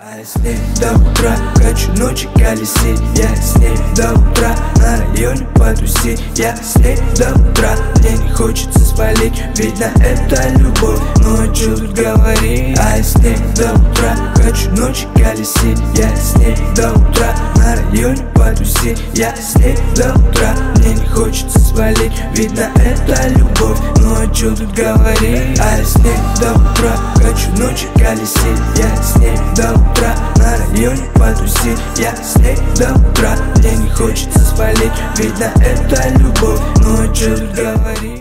А я с ней до утра, хочу ночи колесить. Я с ней до утра, на районе потусить. Я с ней до утра, мне не хочется спалить. Видно, это любовь, ну а чё тут говорить? А я с ней до утра, хочу ночи колесить. Я с ней до утра, на районе потусить. Я с ней до утра, мне не хочется спалить. Видно, это любовь, ну а чё тут говорить? А я с ней до утра, хочу ночи колесить. Я с ней до утра, на районе потусить. Я с ней до утра, мне не хочется спалить. Видно, это любовь, ну а чё тут говорить?